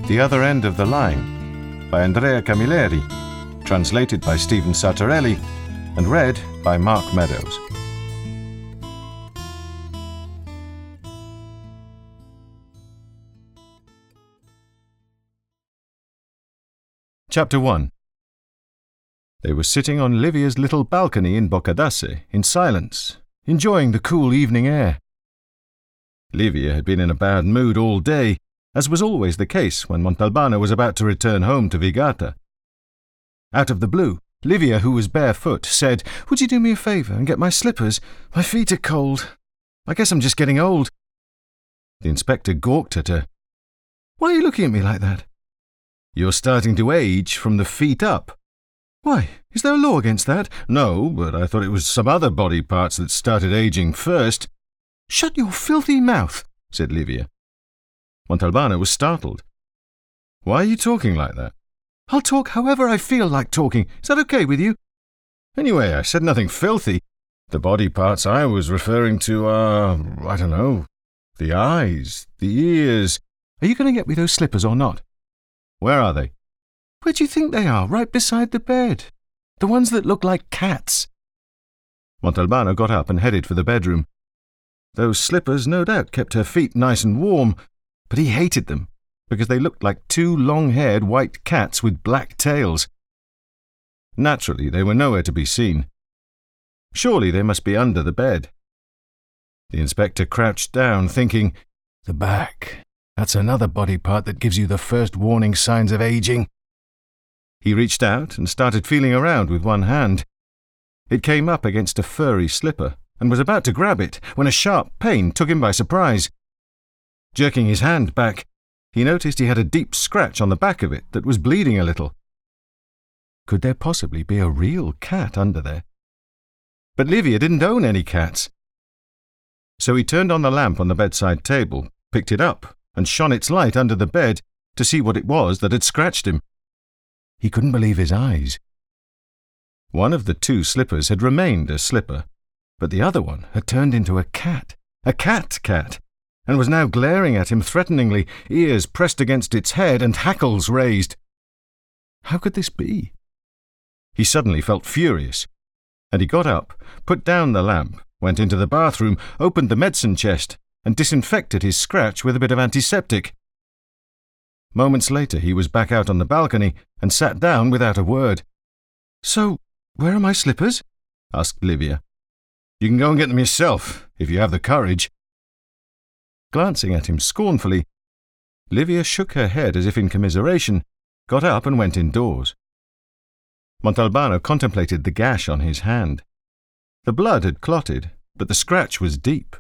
The Other End of the Line by Andrea Camilleri, translated by Stephen Sartorelli and read by Mark Meadows. Chapter 1. They were sitting on Livia's little balcony in Boccadasse, in silence, enjoying the cool evening air. Livia had been in a bad mood all day, as was always the case when Montalbano was about to return home to Vigata. Out of the blue, Livia, who was barefoot, said, "Would you do me a favour and get my slippers? My feet are cold. I guess I'm just getting old." The inspector gawked at her. "Why are you looking at me like that?" "You're starting to age from the feet up." "Why, is there a law against that?" "No, but I thought it was some other body parts that started aging first." "Shut your filthy mouth," said Livia. Montalbano was startled. "Why are you talking like that?" "I'll talk however I feel like talking. Is that okay with you?" "Anyway, I said nothing filthy. The body parts I was referring to are, I don't know, the eyes, the ears." "Are you going to get me those slippers or not?" "Where are they?" "Where do you think they are? Right beside the bed. The ones that look like cats." Montalbano got up and headed for the bedroom. Those slippers no doubt kept her feet nice and warm, but he hated them, because they looked like two long-haired white cats with black tails. Naturally, they were nowhere to be seen. Surely they must be under the bed. The inspector crouched down, thinking, "The back. That's another body part that gives you the first warning signs of aging." He reached out and started feeling around with one hand. It came up against a furry slipper and was about to grab it when a sharp pain took him by surprise. Jerking his hand back, he noticed he had a deep scratch on the back of it that was bleeding a little. Could there possibly be a real cat under there? But Livia didn't own any cats. So he turned on the lamp on the bedside table, picked it up, and shone its light under the bed to see what it was that had scratched him. He couldn't believe his eyes. One of the two slippers had remained a slipper, but the other one had turned into a cat cat, and was now glaring at him threateningly, ears pressed against its head and hackles raised. How could this be? He suddenly felt furious, and he got up, put down the lamp, went into the bathroom, opened the medicine chest, and disinfected his scratch with a bit of antiseptic. Moments later he was back out on the balcony and sat down without a word. "So, where are my slippers?" asked Livia. "You can go and get them yourself, if you have the courage." Glancing at him scornfully, Livia shook her head as if in commiseration, got up and went indoors. Montalbano contemplated the gash on his hand. The blood had clotted, but the scratch was deep.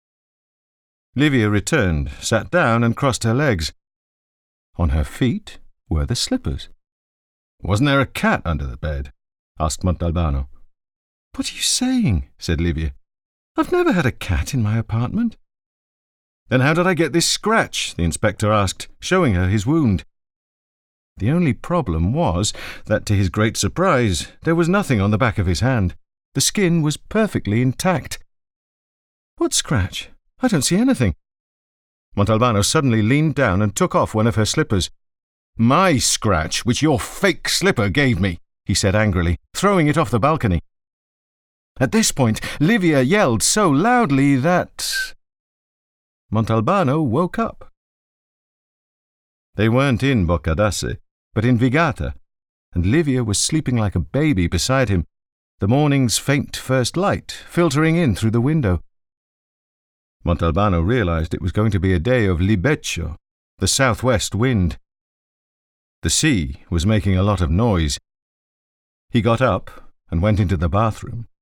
Livia returned, sat down and crossed her legs. On her feet were the slippers. "Wasn't there a cat under the bed?" asked Montalbano. "What are you saying?" said Livia. "I've never had a cat in my apartment." "Then how did I get this scratch?" the inspector asked, showing her his wound. The only problem was that, to his great surprise, there was nothing on the back of his hand. The skin was perfectly intact. "What scratch? I don't see anything." Montalbano suddenly leaned down and took off one of her slippers. "My scratch, which your fake slipper gave me," he said angrily, throwing it off the balcony. At this point, Livia yelled so loudly that Montalbano woke up. They weren't in Boccadasse, but in Vigata, and Livia was sleeping like a baby beside him, the morning's faint first light filtering in through the window. Montalbano realized it was going to be a day of libeccio, the southwest wind. The sea was making a lot of noise. He got up and went into the bathroom.